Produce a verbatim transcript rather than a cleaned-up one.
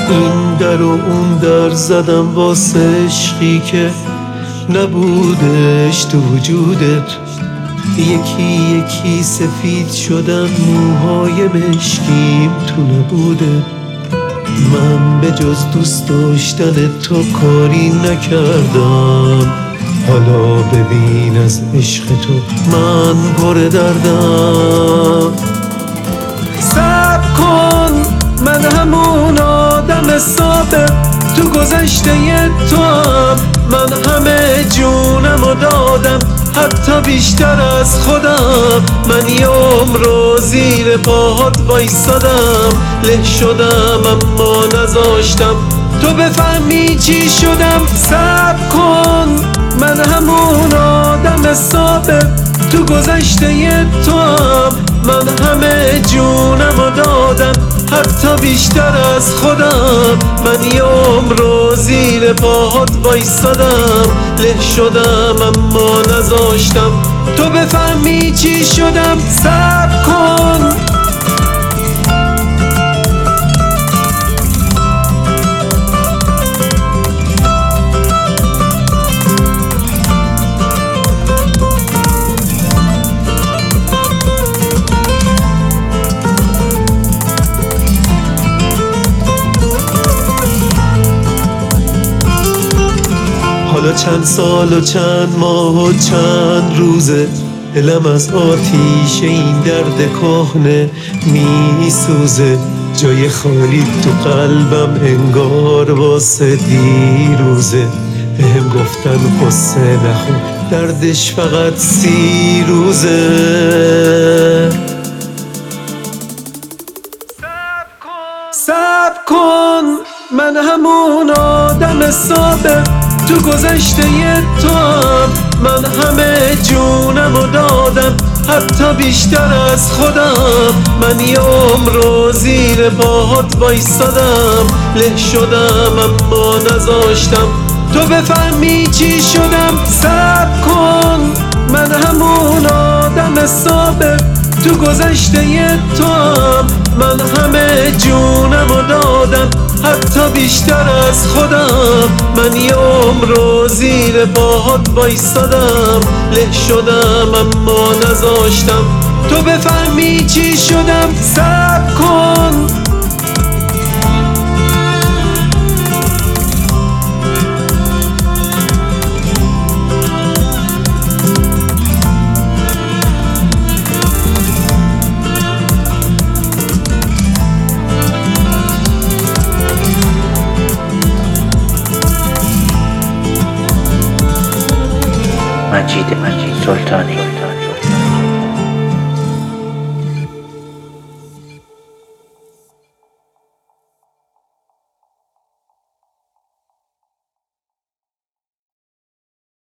این در و اون در زدم واسه عشقی که نبودش تو وجودت. یکی یکی سفید شدن موهای مشکیم تو نبوده. من به جز دوست داشتن تو کاری نکردم. حالا ببین از عشق تو من پر دردم. صبر کن، من همون آدم ثابت تو گذشته تو هم. من همه جونمو دادم، حتی بیشتر از خودم. من یه عمر زیر پاهات وایسادم، له شدم اما نذاشتم تو بفهمی چی شدم. صبر کن، من همون آدم ثابت تو گذشته تو هم. من همه جونمو دادم، حتی بیشتر از خودم. من یه عمر زیر پاهات وایسادم، له شدم اما نذاشتم تو بفهمی چی شدم. صبر کن. حالا چند سال و چند ماه و چند روزه دلم از آتیش این درد کهنه میسوزه. جای خالی تو قلبم انگار واسه دیروزه. بهم گفتن قصه نخور، دردش فقط سی روزه. صبر کن، من همون آدم ثابت تو گذشته تو هم. من همه جونمو دادم، حتی بیشتر از خودم. من یه عمر زیر پاهات وایسادم، له شدم اما نذاشتم تو بفهمی چی شدم. صبر کن، من همون آدم ثابت تو گذشته تو هم. من همه جونمو دادم، حتی بیشتر از خودم. من یه عمر زیر پاهات وایسادم، له شدم اما نذاشتم تو بفهمی چی شدم. صبر کن. مجید مجید سلطانی.